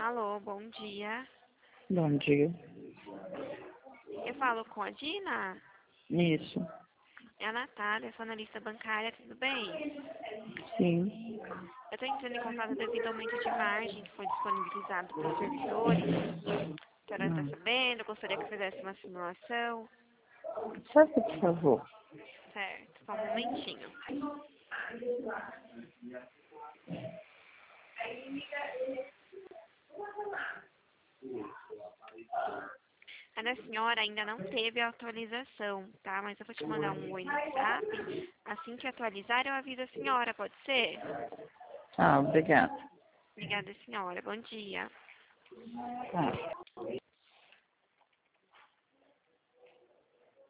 Alô, bom dia. Bom dia. Eu falo com a Dina? Isso. É a Natália, sou analista bancária, tudo bem? Sim. Eu estou entrando em contato devido ao aumento de margem que foi disponibilizado para os servidores. A senhora está sabendo? Eu gostaria que fizesse uma simulação. Faça, por favor. Certo, só um momentinho. A da senhora ainda não teve a atualização, tá? Mas eu vou te mandar um oi no WhatsApp. Assim que atualizar, eu aviso a senhora, pode ser? Ah, obrigada. Obrigada, senhora. Bom dia. Ah.